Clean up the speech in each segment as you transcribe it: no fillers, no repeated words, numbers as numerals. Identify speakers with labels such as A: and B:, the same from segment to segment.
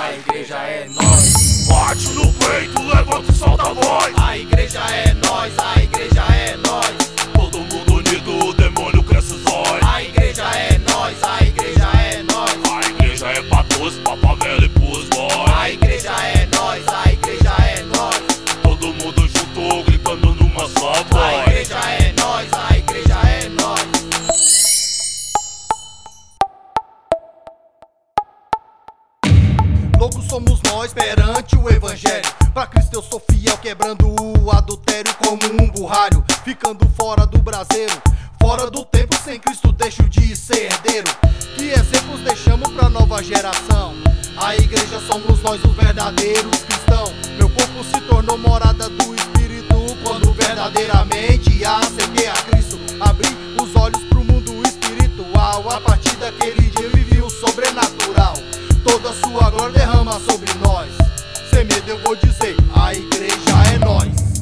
A: a igreja é nós.
B: Bate no peito, levanta e solta a voz.
A: A igreja é nós, a igreja é nós.
B: Todo mundo unido, o demônio cresce os olhos.
A: A igreja é nós, a igreja é nós.
B: A igreja é pra todos, pra favela e pros boys.
A: A igreja é nós, a igreja é nós.
B: Todo mundo junto, gritando numa só
A: A
B: voz.
A: igreja é nós, a igreja é nós.
C: Loucos somos nós perante o evangelho. Pra Cristo eu sou fiel, quebrando o adultério como um burralho, ficando fora do braseiro, fora do tempo. Sem Cristo deixo de ser herdeiro. Que exemplos deixamos pra nova geração? A igreja somos nós, os verdadeiros cristãos. Meu corpo se tornou morada do Espírito quando verdadeiramente aceitei a Cristo. Abri os olhos pro mundo espiritual. A partir daquele dia eu vivi o sobrenatural. Toda sua glória derrama sobre nós. Sem medo eu vou dizer, a igreja é nós.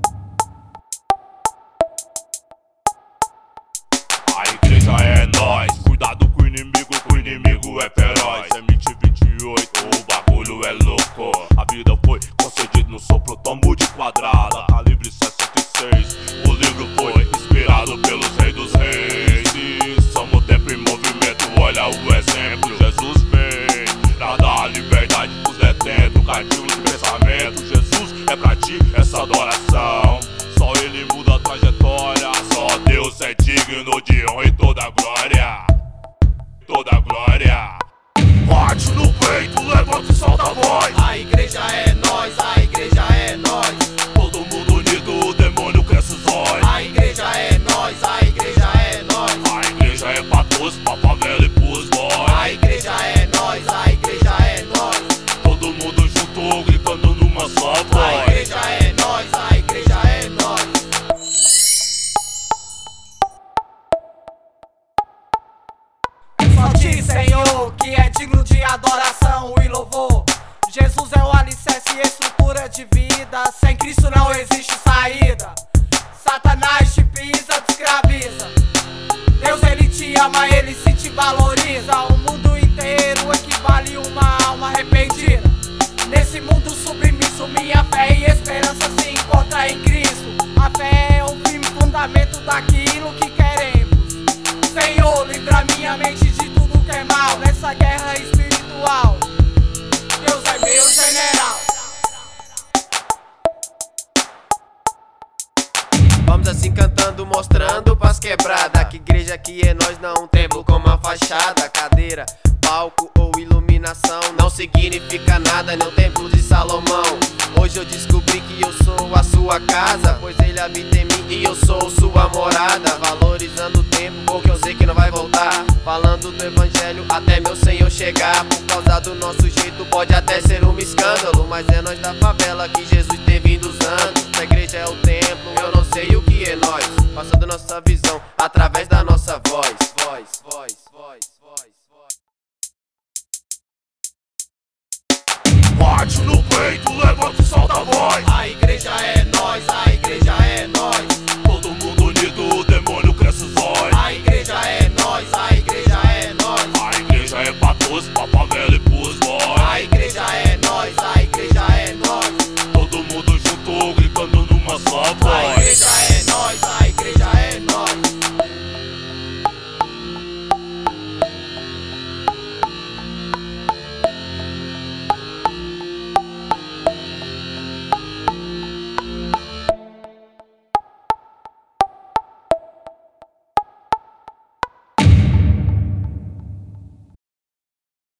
B: A igreja é nós. Cuidado com o inimigo é feroz. MT28, o bagulho é louco. A vida foi concedida no sopro, tomo de quadrada. Calibre 66, o livro foi inspirado pelos reis dos reis. E somos tempo em movimento, olha o exemplo. Jesus vem pra dar liberdade pros detentos, cativos de pensamento. Jesus é pra ti essa adoração. Só ele muda a trajetória. Só Deus é digno de honra e toda glória. Toda glória. Bate no peito, levanta e solta a voz.
A: A igreja é nós, a igreja é nós.
B: Todo mundo unido, o demônio cresce os olhos.
A: A igreja é nós, a igreja é nós.
B: A igreja é pra todos, pra favela e pros boys.
A: A igreja é nós, a igreja é nós.
B: Todo mundo junto, gritando numa só
A: A
B: voz.
A: igreja é nós, a igreja é nós. Só ti, Senhor, que é digno de adoração e louvor. Jesus é o alicerce e estrutura de vida. Sem Cristo não existe saída. Satanás te pisa, te escraviza. Deus, ele te ama, ele se te valoriza. O mundo inteiro equivale uma alma arrependida. Nesse mundo submisso, minha fé e esperança se encontra em Cristo. A fé é o firme fundamento daquilo que queremos. Senhor, livra minha mente de tudo que é mal nessa guerra espiritual. Deus é meu general.
D: Vamos assim cantando, mostrando pras quebrada. Que igreja aqui é nós, não um templo com uma fachada. Cadeira, palco ou iluminação não significa nada, nem o templo de Salomão. Hoje eu descobri que eu sou a sua casa, pois ele habita em mim e eu sou sua morada. Valorizando o tempo, porque eu sei que não vai voltar. Falando do evangelho até meu Senhor chegar. Por causa do nosso jeito pode até ser um escândalo, mas é nós da favela que Jesus tem vindo usando. A igreja é o templo, eu não sei o que é nós. Passando nossa visão através da nossa voz. Voz, voz, voz.